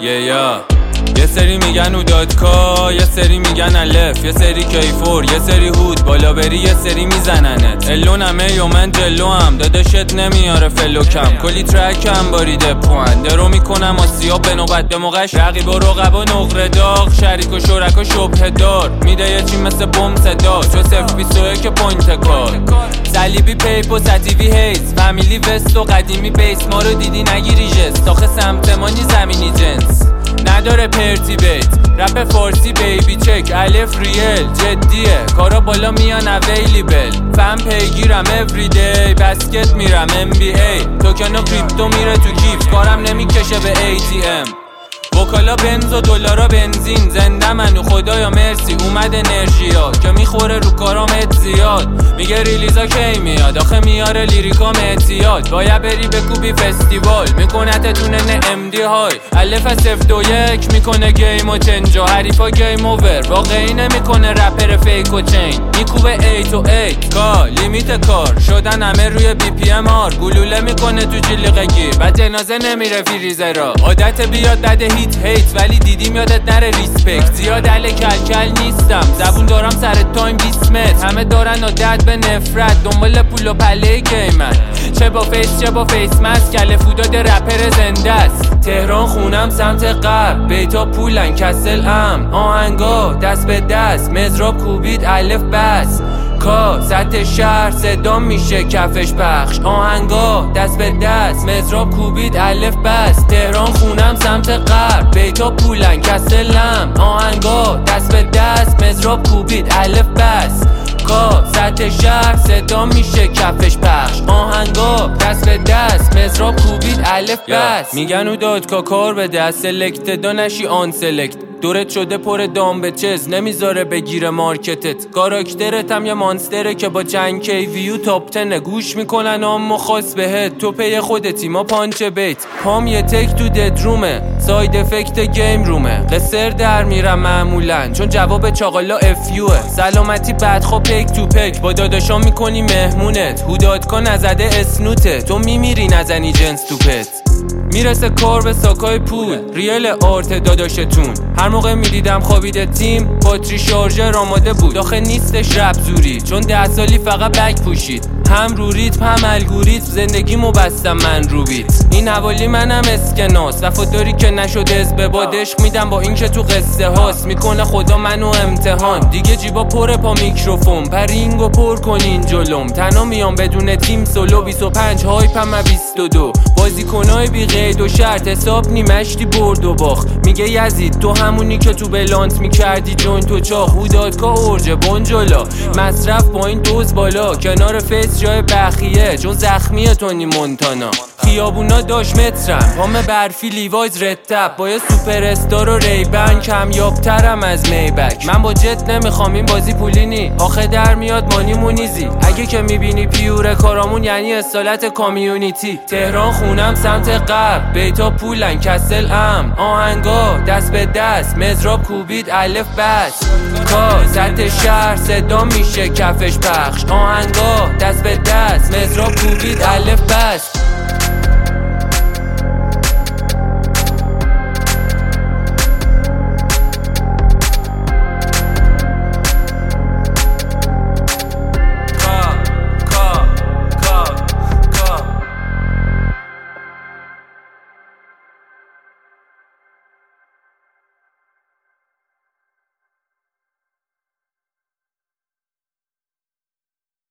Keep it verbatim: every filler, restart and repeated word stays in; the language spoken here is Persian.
یه یا یه سری میگن اودادکا، یه سری میگن الف، یه سری کیفور، یه سری هود، بالا بری یه سری میزننت. الونمه یا من جلو هم داداشت نمیاره فلوکم، کلی ترکم باریده پوند رو میکنم آسیا به نوبت به موقعش. رقیب و رقبا نقره داغ، شریک و شرکا شبه دار، میده یه چی مثل بوم صدا چو صفر بیست و یک پوینت کار. صلیبی پیپ و ستیوی هیز، فامیلی وست و قدیمی بیس، ما رو دیدی نگیری جست، آخه سمت ما نی زمینی جنس نداره پرتی بیت. رپ فارسی بیبی چک الف ریل جدیه، کارا بالا میان اویلیبل، فهم پیگیرم everyday، بسکت میرم ام بی ای، توکن و کریپتو میره تو کیف، کارم نمیکشه به ای تی ام. وکالا بنز و دلارا بنزین، زنده منو خدایا مرسی اومد انرژیا که میخوره رو کارام ات زیاد. میگه ریلیزا کی میاد، آخه میاره لیریکام اعتیاد، باید بری بکوبی فستیوال میکنه تونه نه ام دی های. الف صفر دو یک میکنه گیم و چنجا، حریفا گیم اوور، واقعی نمیکنه رپر فیک و چین، میکوبه ای تو ای کا لیمیت کار شدن همه روی بی پی ام آر، گلوله میکنه تو جلیقه گیر بعد جنازه نمیره فریزرا. عادت بیاد بده هیت هیت ولی دیدیم یادت نره ریسپکت، زیاد اله کل کل نیستم، زبون دارم سر تایم بیست متر، همه دارن عادت به نفرت، دنبال پول و پله گیمن، چه با فیس چه با فیس ماسک، کله فوداد رپر زنده است. تهران خونم سمت غرب، بیتا پولن کسل ام، آهنگا دست به دست، مزراب کوبید الف بس کا، سطح شهر صدا میشه کفش پخش، آهنگا دست به دست، مزراب کوبید الف بس. تهران خونم سمت غرب، بیتا پولن کسلم، آهنگا دست به دست، مزراب کوبید الف بس کا، سطح شهر صدا میشه کفش پخش، آهنگا دست به دست، مزراب کوبید الف بس. میگن اودادکا کار به دست، سلکت دا نشی آن سلکت، دورت شده پر دام به چز، نمیذاره بگیره مارکتت، کاراکترت هم یه مانستره که با چند کی ویو تاپ تنه، گوش میکنن اما خاص بهت، تو پی خودتی ما پانچ بیت، پام یه تک تو ددرومه، ساید افکت گیم رومه، قصر در میرم معمولا چون جواب چاقالا افیوه، سلامتی بد خب پک تو پک، با داداشا میکنی مهمونت، اودادکا نزده اسنوته، تو میمیری نزنی جنس تو پت. میرسه کار به ساکای پول، ریل آرت داداشتون، هر موقع میدیدم خوابیده تیم، باتری شارژر آماده بود، آخه نیستش رپ زوری چون ده سالی فقط بک پوشید، هم رو ریتم هم الگوریتم، زندگیمو بستم من رو بیت، این حوالی منم اسکناس، وفاداری که نشد از به باد، عشق میدم با این که تو قصه هاست، میکنه خدا منو امتحان، دیگه جیبا پر پا میکروفون، پرینگو پر کنین جلوم، تنها میام بدون تیم سولو، بیست و پنج هایپم بیست و دو، بازیکنای بی قید و شرط، حساب نیمشتی برد و باخت، میگه یزید تو همونی که تو بلانت میکردی جون تو چاخ، اودادکا اورجه بونجولا، مصرف با این دوز بالا، کنار فیس جای بخیه چون زخمیه تونی مونتانا، خیابونا داش مترم، پام برفی لیوایز رتب، با یه سوپر استار و ریبن، کمیابترم از میبک، من با جت نمیخوام این بازی پولینی، آخه در میاد مانی مونیزی، اگه که میبینی پیور کارامون یعنی اصالت کامیونیتی. تهران خونم سمت غرب، بیتا پولن کسل ام، آهنگا دست به دست، مزراب کوبید الف بس کا، سطح شهر صدا میشه کفش پخش، آهنگا دست به دست، مزراب کوبید الف بس.